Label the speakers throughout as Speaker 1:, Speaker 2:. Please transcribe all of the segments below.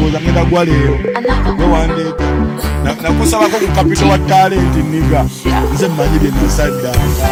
Speaker 1: ndowooza ngenda gwa leero gwe wandeeta nakusabako ku kapito wa talenti niga nze mmanyi bye nasaddanga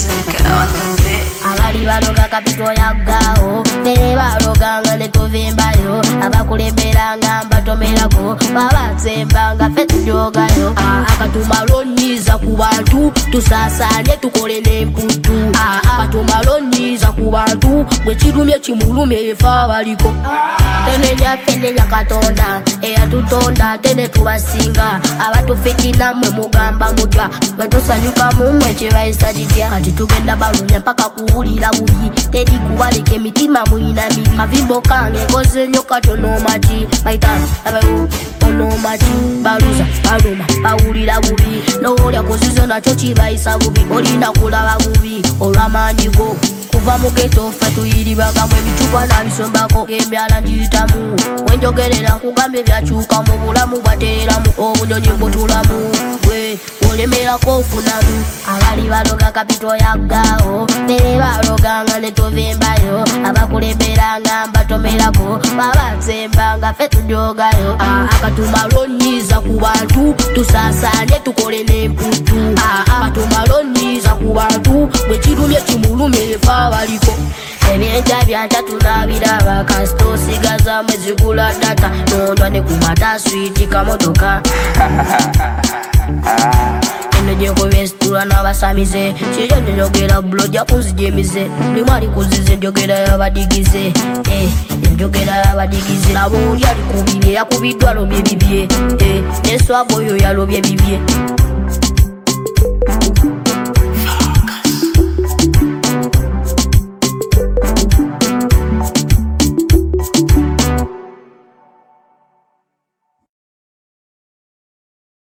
Speaker 2: abali baloga kapito yaggaawo bere baloganga ne tuvimbayo abakulemberanga mbatomerako babatsembanga ffe tudyogayo akatumaloonyiza ku bantu tusaasaanye tukole n'emputu akatumaloonyiza ku bantu bwe kirumye kimulumye efa abaliko tenenya katonda eyatutonda tene tubasinga abatufitina mwe mugamba mutya bwetusanyuka mumwe kyebayisa kitya kati tugenda balunya mpaka kuwulira bubi teri kubaleka emitima muyina mibi kavimbo kange nkoze nnyo katono mati maitano abayo ono mati baluza baluma bawulira bubi nowolya kozizo nakyo kibayisa bubi olina kulaba bubi olw'amaanyi go kuva mu geto ffe tuyiribagamu ebicupa nabisombako emyala ngiyitamu wenjogerera kugamba ebyakyuka mu bulamu bwateeramu obunyonyi mbutulamu gwe olemerako ofunamu abali baloga kapito yaggaawo bere baloganga ne tuvimbayo abakulemberanga mbatomerako babatsembanga ffe tudyogayo akatumaloonyiza ku bantu tusaasaanye tukole n'emputu akatumaloonyiza ku bantu bwe kirumye kimulumye efa abaliko ebyenja byanca tunabiraba kasita osigazamu ezigula data nondwa ne kumata switi kamotoka eno gyekobesitula n'abasamize kiryo njogera bulo jakunzijemize limwali kuzize njogera y'abadigize enjogera y'abadigize nabo oli alikubibye yakubiddwa lobye bibye neswabo oyo yalobye bibye